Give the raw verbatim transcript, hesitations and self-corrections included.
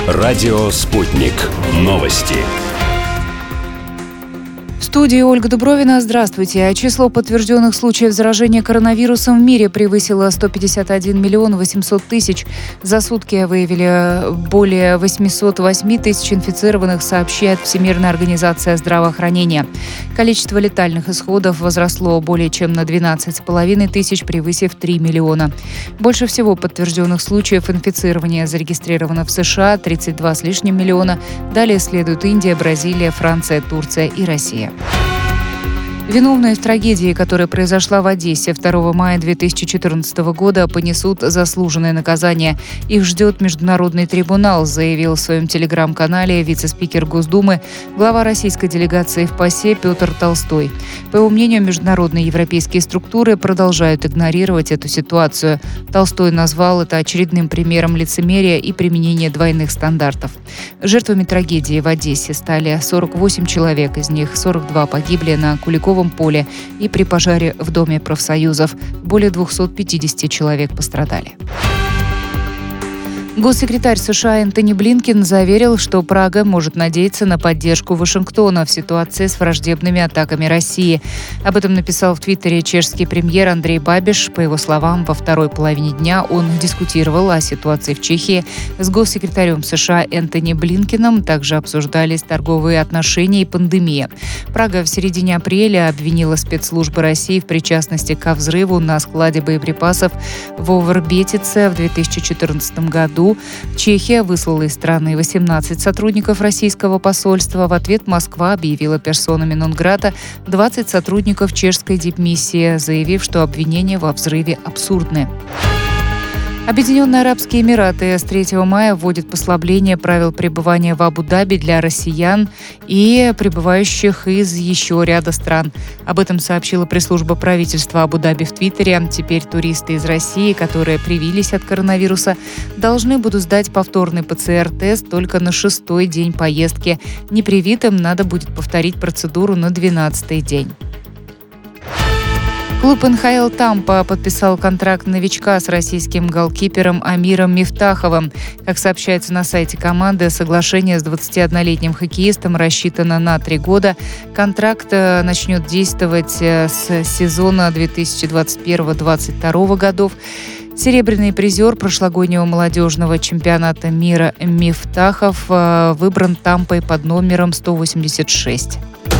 Радио «Спутник». Новости. В студии Ольга Дубровина. Здравствуйте. Число подтвержденных случаев заражения коронавирусом в мире превысило сто пятьдесят один миллион восемьсот тысяч. За сутки выявили более восемьсот восемь тысяч инфицированных, сообщает Всемирная организация здравоохранения. Количество летальных исходов возросло более чем на двенадцать с половиной тысяч, превысив три миллиона. Больше всего подтвержденных случаев инфицирования зарегистрировано в США – тридцать два с лишним миллиона. Далее следуют Индия, Бразилия, Франция, Турция и Россия. Виновные в трагедии, которая произошла в Одессе второго мая две тысячи четырнадцатого года, понесут заслуженное наказание. Их ждет международный трибунал, заявил в своем телеграм-канале вице-спикер Госдумы, глава российской делегации в ПАСЕ Петр Толстой. По его мнению, международные европейские структуры продолжают игнорировать эту ситуацию. Толстой назвал это очередным примером лицемерия и применения двойных стандартов. Жертвами трагедии в Одессе стали сорок восемь человек, из них сорок два погибли на Куликовом поле и при пожаре в Доме профсоюзов. Более двести пятьдесят человек пострадали. Госсекретарь США Энтони Блинкен заверил, что Прага может надеяться на поддержку Вашингтона в ситуации с враждебными атаками России. Об этом написал в Твиттере чешский премьер Андрей Бабиш. По его словам, во второй половине дня он дискутировал о ситуации в Чехии с госсекретарем США Энтони Блинкеном. Также обсуждались торговые отношения и пандемия. Прага в середине апреля обвинила спецслужбы России в причастности ко взрыву на складе боеприпасов в Овербетице в две тысячи четырнадцатом году. Чехия выслала из страны восемнадцать сотрудников российского посольства. В ответ Москва объявила персонами нон-грата двадцать сотрудников чешской дипмиссии, заявив, что обвинения во взрыве абсурдны. Объединенные Арабские Эмираты с третьего мая вводят послабление правил пребывания в Абу-Даби для россиян и прибывающих из еще ряда стран. Об этом сообщила пресс-служба правительства Абу-Даби в Твиттере. Теперь туристы из России, которые привились от коронавируса, должны будут сдать повторный ПЦР-тест только на шестой день поездки. Непривитым надо будет повторить процедуру на двенадцатый день. Клуб эн ха эл Тампа подписал контракт новичка с российским голкипером Амиром Мифтаховым. Как сообщается на сайте команды, соглашение с двадцатиоднолетним хоккеистом рассчитано на три года. Контракт начнет действовать с сезона две тысячи двадцать первого — две тысячи двадцать второго годов. Серебряный призер прошлогоднего молодежного чемпионата мира Мифтахов выбран Тампой под номером сто восемьдесят шесть.